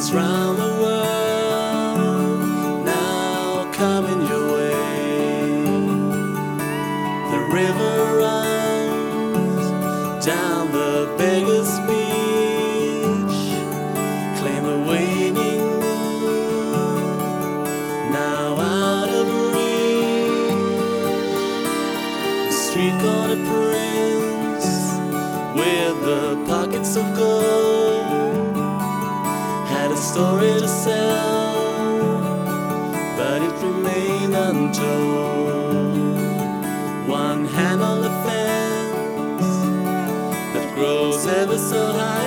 round the world now coming your way. The river runs down the beggar's beach. Claim the waning moon now out of reach. The street corner prince with the pockets of gold had a story to sell, but it remained untold. One hand on the fence that grows ever so high.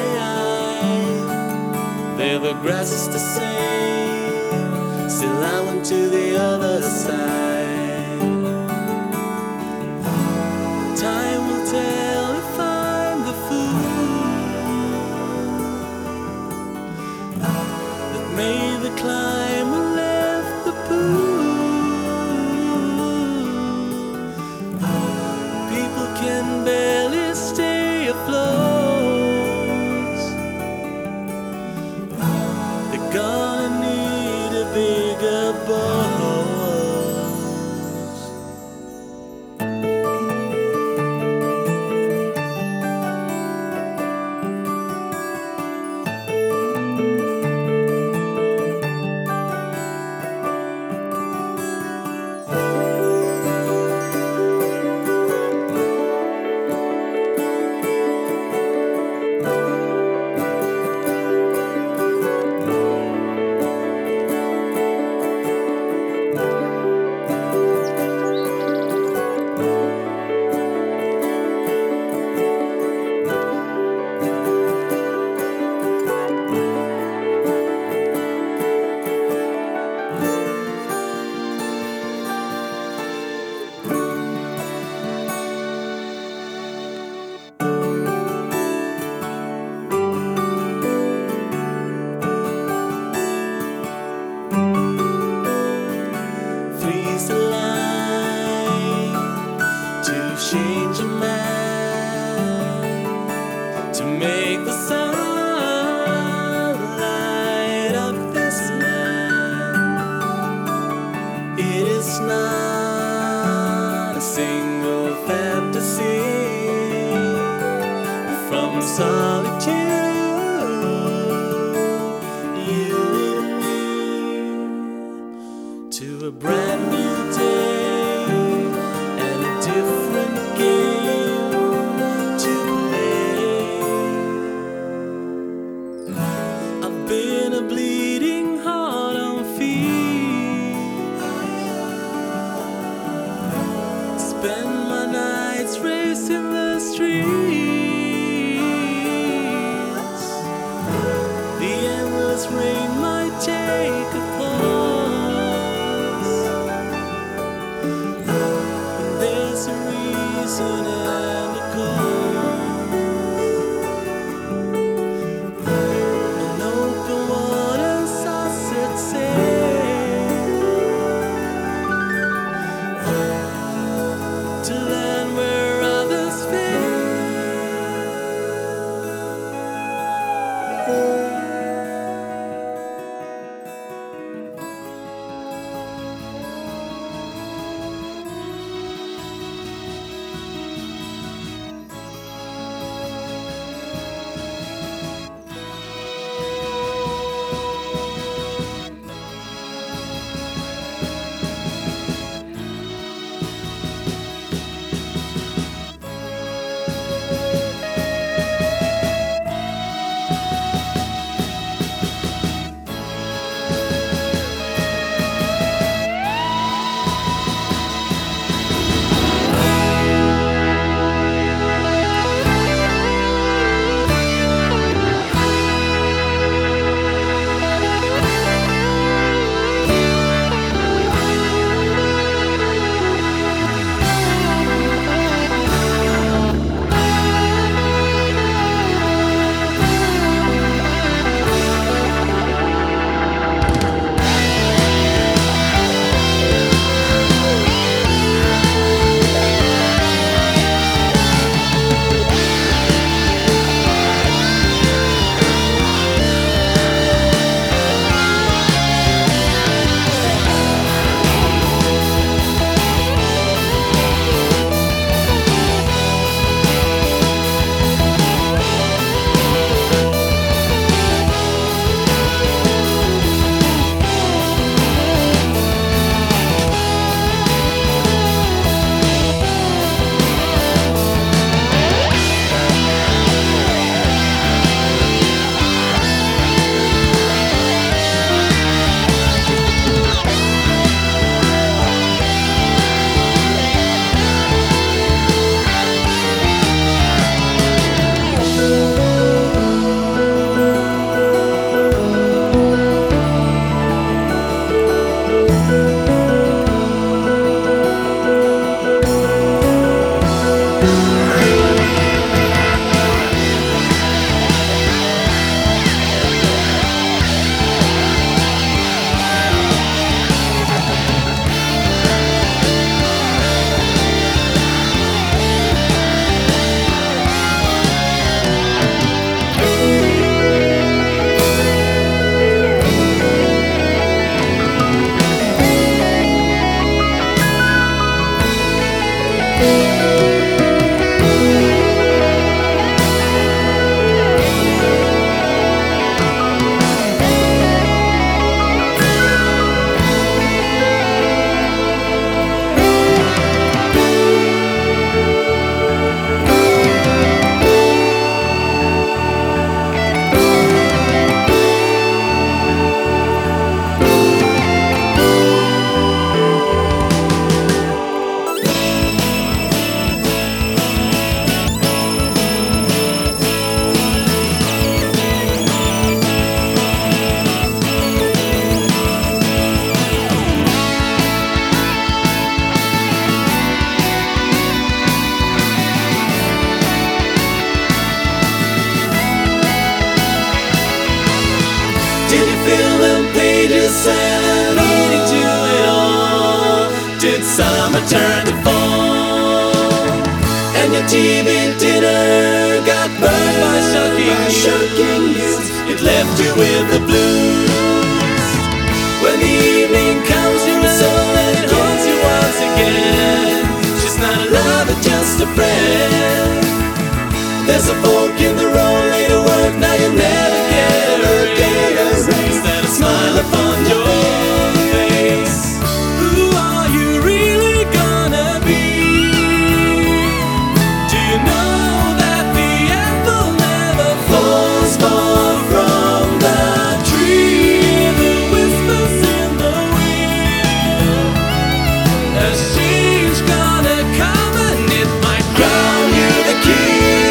There the grass is the same, still I went to the other side. Time will tell if I'm the fool that made the climb and left the pool. People can barely stay afloat. They're gonna need a bigger boat. Freeze the line to change a man, to make the sun light up this land. It is not a single fantasy from solitude. You and me to a brand new day and a different game to play. I've been a bleeding heart on feet. Spend my nights racing the streets. The endless rain might take a pause. There's a reason and a cause. An open water sunset sail to land where others fail. just sat eating to it all. Did summer turn to fall? And your TV dinner got burned by shocking news. It left you with the blues. When the evening comes, you're a soul and it haunts you once again. She's not a lover, just a friend. There's a fork in the road, late to work, now you'll never get a raise. Instead of smile upon your face. Who are you really gonna be? Do you know that the apple never falls far from the tree? The whispers in the wind, a change gonna come and it might crown you the king.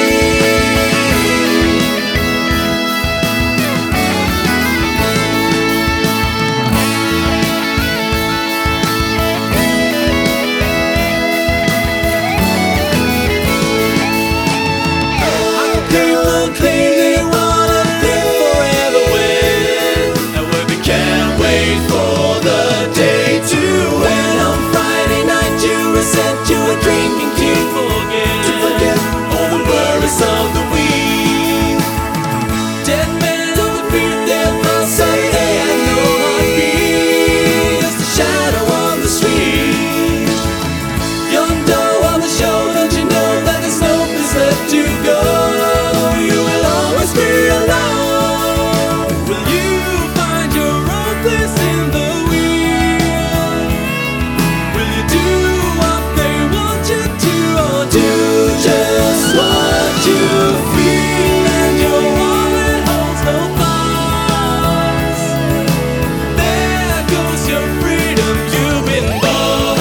Of the week, dead men on the beat, dead for someday and no heartbeat, just a shadow on the street. Yonder on the shore, don't you know that there's no place left to go? You will always be alone. Will you find your own place in the wheel? Will you do what they want you to, or do just what you feel, and your wallet holds no thoughts? There goes your freedom, you've been bought.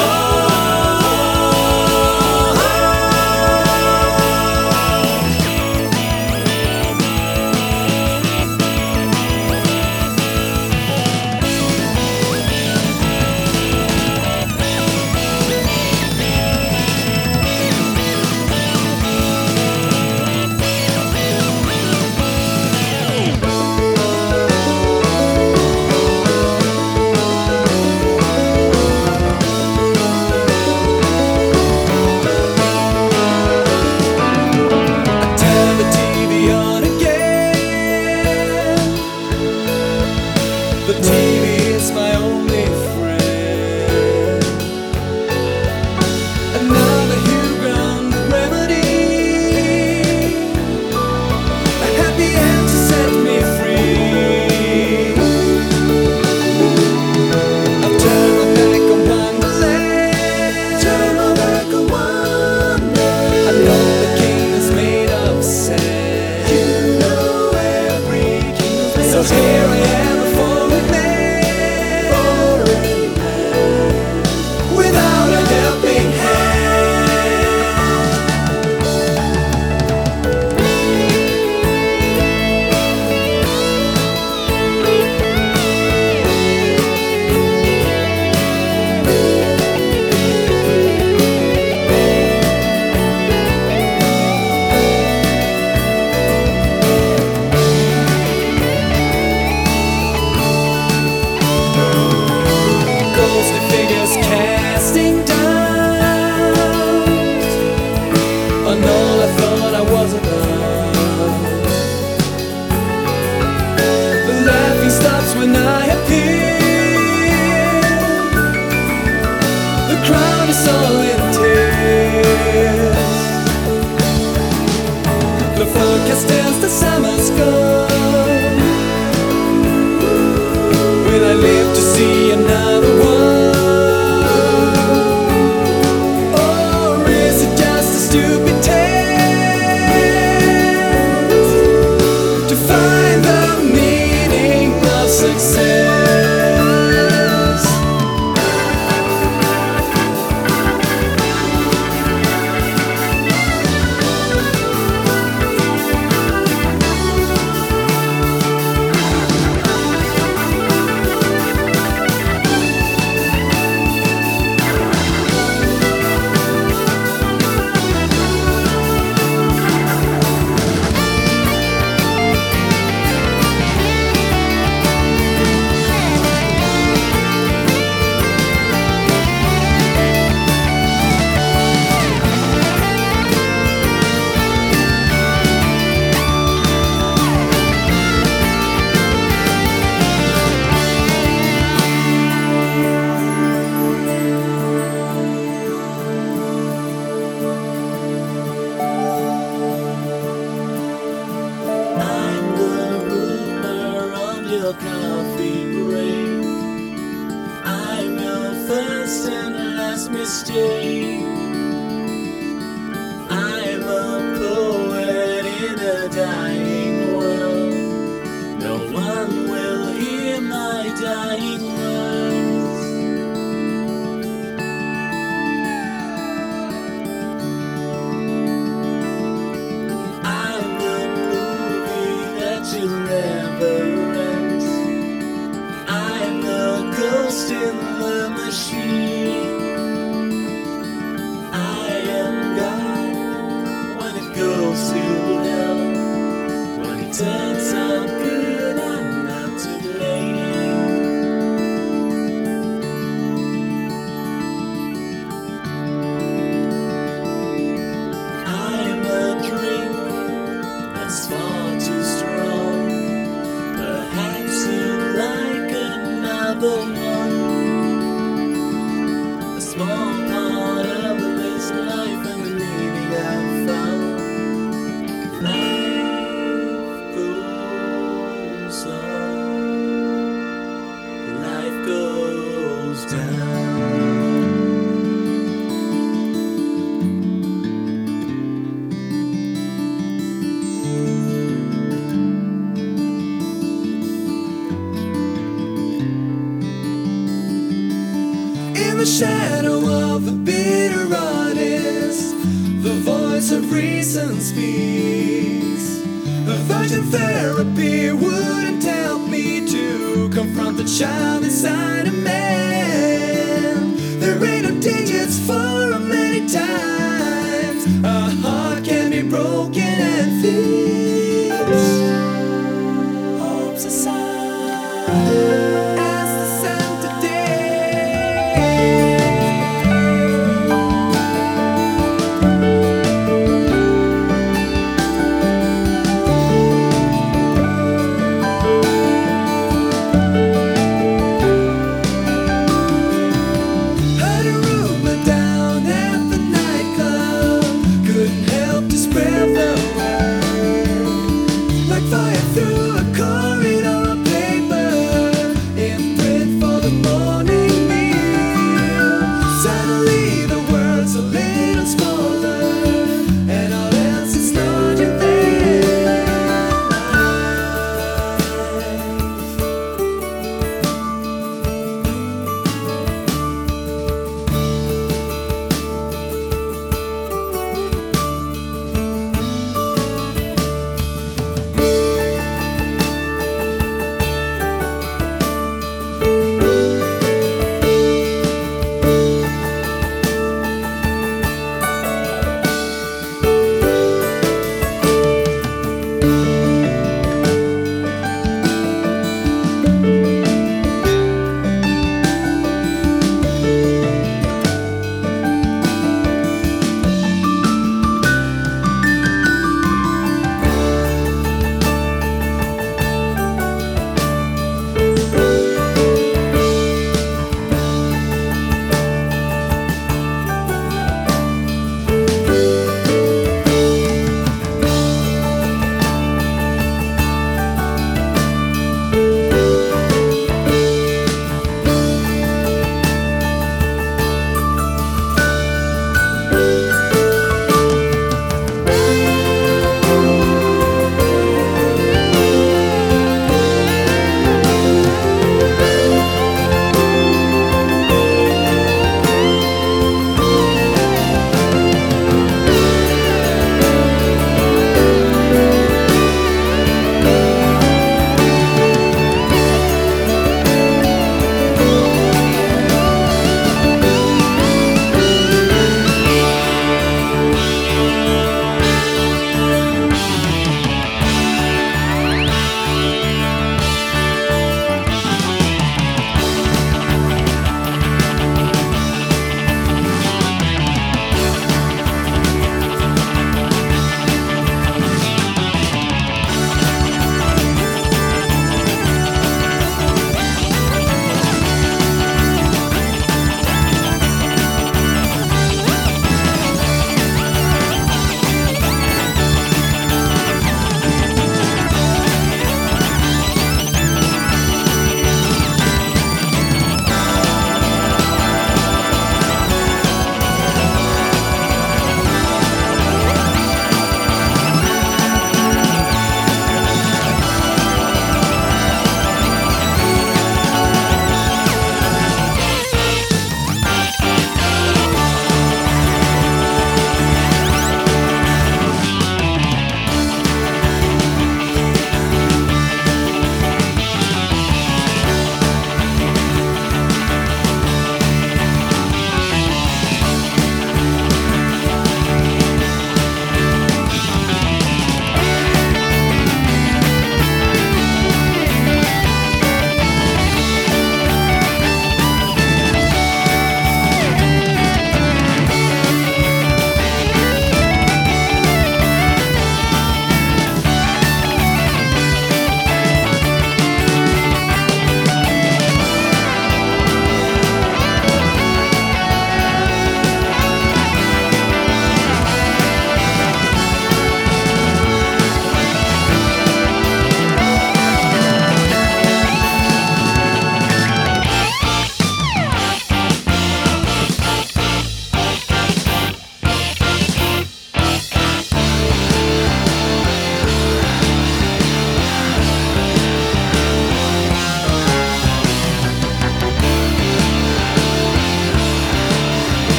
The TV is my only friend. Another Huron remedy, a happy end to set me free. I've turned my back on Wonderland. Turn my back on Wonderland. I know the king is made of sand. You know every king is made of sand. So here I am. Without a helping ghostly figures casting doubt on all I thought I was about. The laughing stops when I appear. The crowd is all in tears. The forecast tells the summer's gone. Will I live to see another one? Or is it just a stupid test to find the meaning of success? your coffee break. I'm your first and last mistake. I'm a poet in a dying world. No one will hear my dying words. I'm the movie that you'll never rent. I'm the ghost in the machine. I am God when it goes to hell. When it turns out good, I'm not to blame. I'm a drink that's far too strong. Perhaps you'd like another one. A small part of this life and the meaning I've found. Life goes on. Life goes down. In the shadow of a bitter artist, the voice of reason speaks. A virgin therapy wouldn't help me to confront the child inside a man. There ain't no digits for many times. A heart can be broken and fixed. Hopes aside. Like fire through a corridor.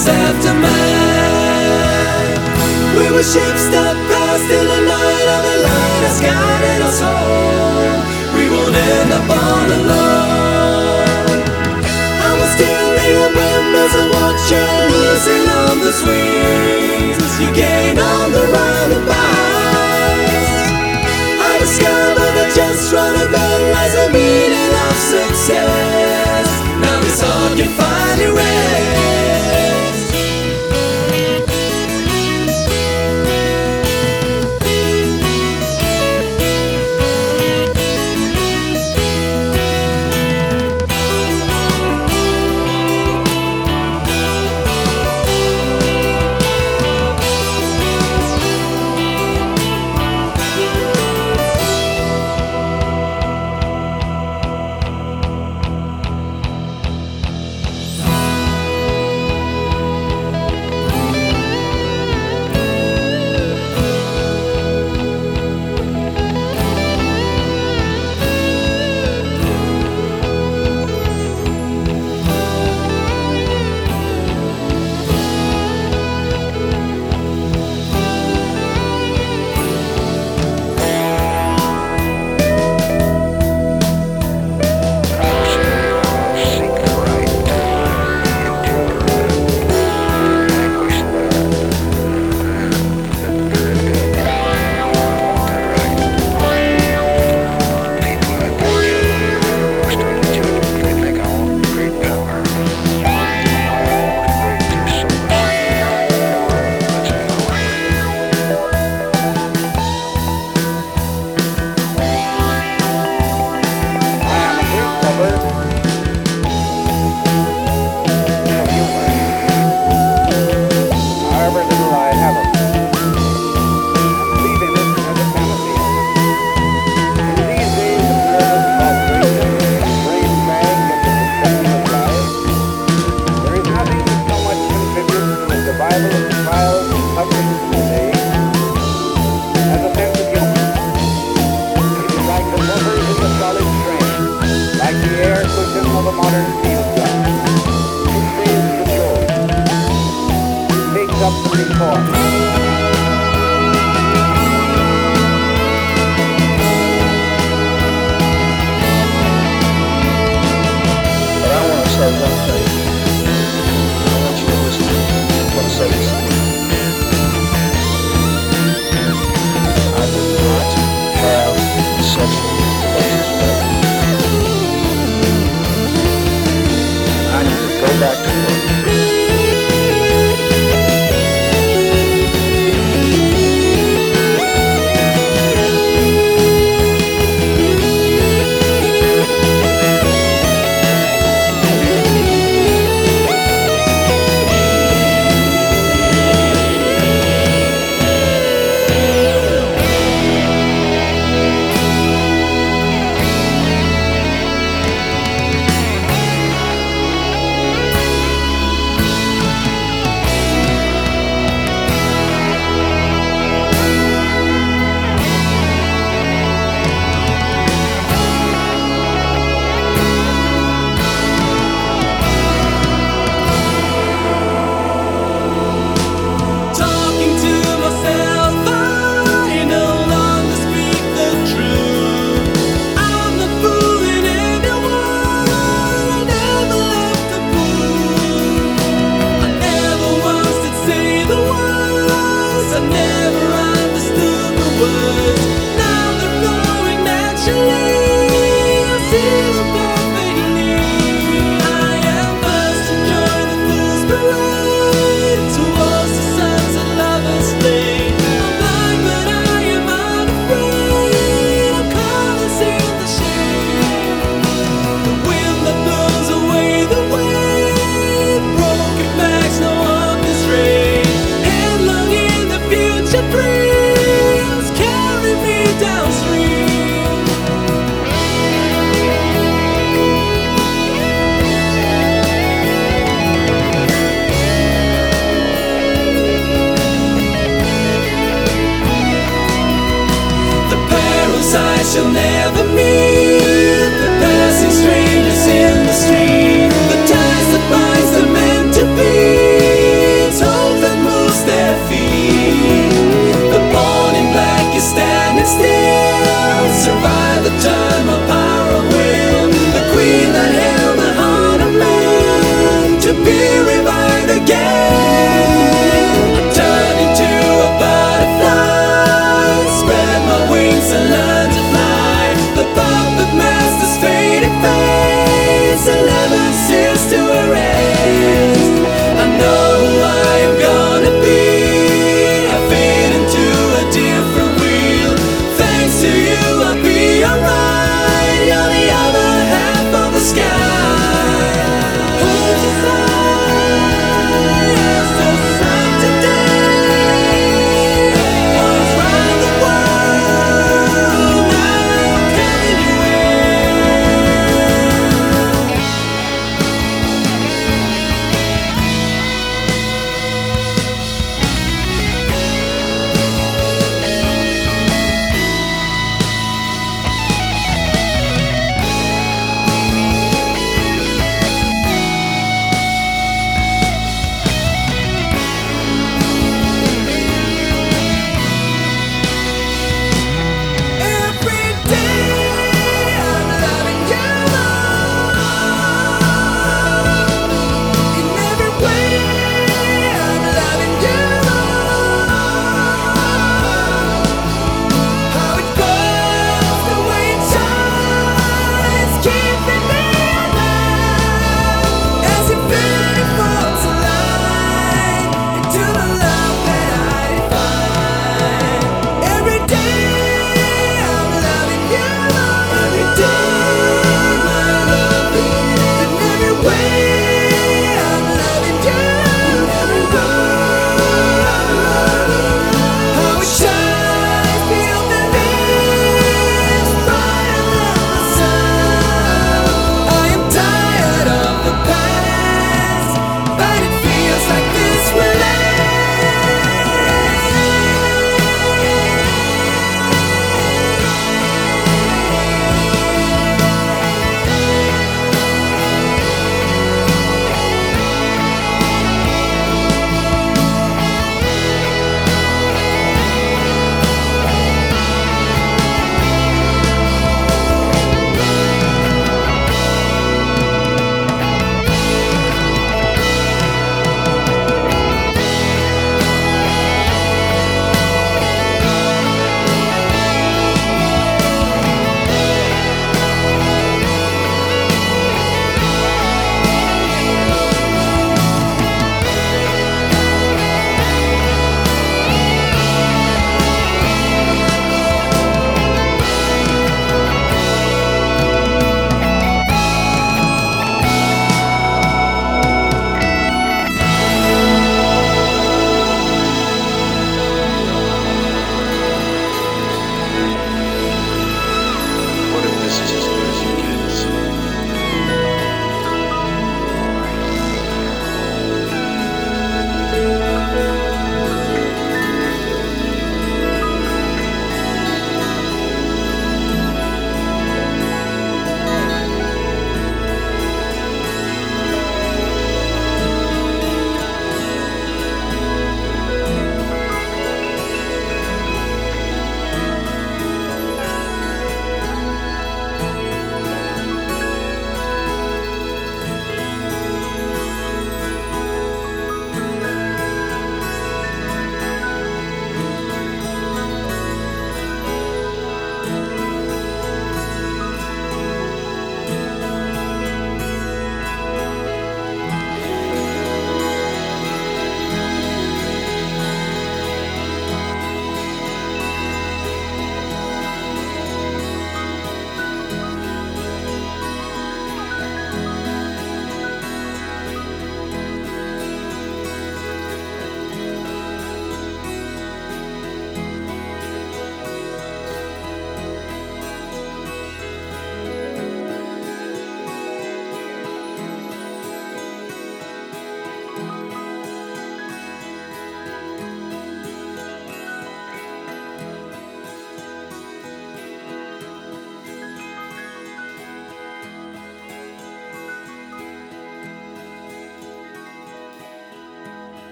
this aftermath. We were ships that passed in the night, and the light has guided us home. We won't end up all alone. I will still remember as I watch you losing on the swings. You gain on the roundabouts. I discovered that just running there lies the meaning of success. Now this heart can finally rest. shall never meet the passing stranger.